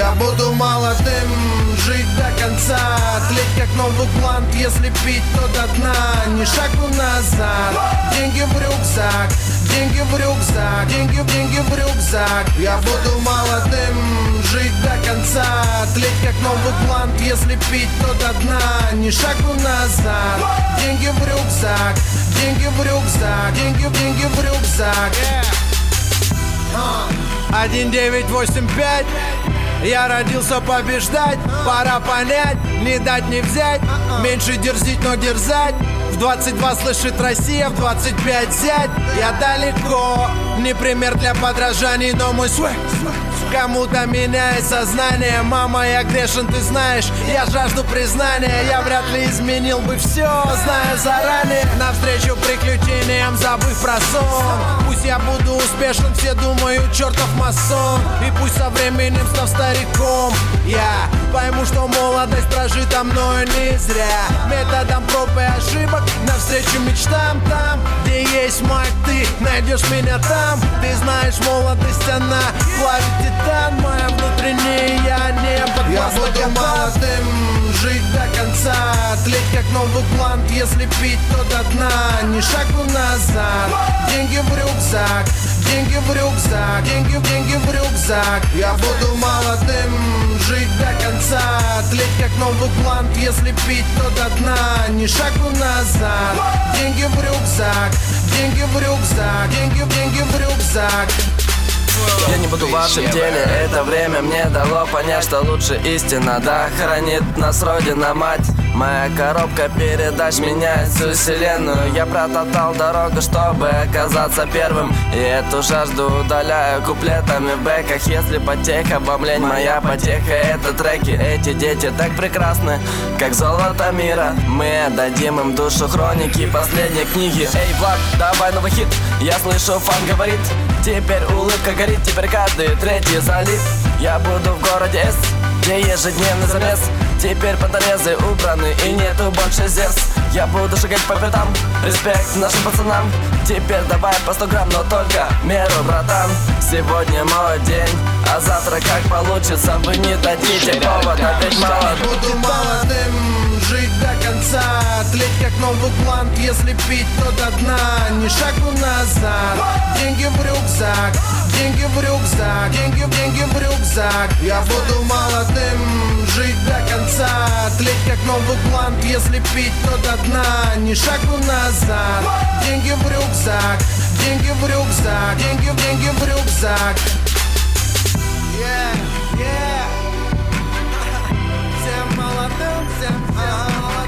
Я буду молодым, жить до конца, тлеть как новый блант, если пить, то до дна. Ни шагу назад, деньги в рюкзак, деньги в рюкзак, деньги в рюкзак. Я буду молодым, жить до конца, тлеть как новый блант, если пить, то до дна. Ни шагу назад, деньги в рюкзак, деньги в рюкзак, деньги в рюкзак. 1985. Я родился побеждать, пора понять, не дать не взять, меньше дерзить, но дерзать. В 22 слышит Россия, в 25 взять. Я далеко, не пример для подражаний, но мой свой кому-то меняет сознание. Мама, я грешен, ты знаешь, я жажду признания. Я вряд ли изменил бы все, зная заранее. Навстречу приключениям, забыв про сон. Пусть я буду успешен, все думают, чертов масон. И пусть со временем, став стариком, я пойму, что молодость прожита мною не зря. Методом проб и ошибок, навстречу мечтам. Там, где есть мать, ты найдешь меня там. Ты знаешь, молодость, она плавит титан. Моя внутренняя не подвластна. Я буду молодым, жить до конца, тлеть как новый блант, если пить, то до дна. Ни шагу назад, деньги в рюкзак, деньги в рюкзак, деньги в рюкзак. Я буду молодым, жить до конца, тлеть как новый блант, если пить, то до дна. Ни шагу назад, деньги в рюкзак, деньги в рюкзак, деньги в рюкзак. Я не буду в вашем деле, это время мне дало понять, что лучше истина, да, хранит нас Родина Мать. Моя коробка передач меняет всю вселенную. Я протоптал дорогу, чтобы оказаться первым, и эту жажду удаляю куплетами в бэках. Если потеха, бомлень, моя потеха — это треки. Эти дети так прекрасны, как золото мира. Мы отдадим им душу хроники последней книги. Эй, Влад, давай новый хит, я слышу, фан говорит. Теперь улыбка горит, теперь каждый третий залит. Я буду в городе С, где ежедневный замес. Теперь подорезы убраны и нету больше зевс. Я буду шагать по пятам, респект нашим пацанам. Теперь давай по 100 грамм, но только меру, братан. Сегодня мой день, а завтра как получится, вы не дадите повода, ведь мало. Я буду молодым, жить до конца, тлеть как новый блант, если пить, то до дна. Ни шагу назад, деньги в рюкзак, деньги в рюкзак, деньги в рюкзак. Я буду молодым, жить до конца, тлеть как новый блант, если пить, то до дна. Ни шагу назад, деньги в рюкзак, деньги в рюкзак, деньги в рюкзак. Yeah, yeah. Всем молодым, всем молодым.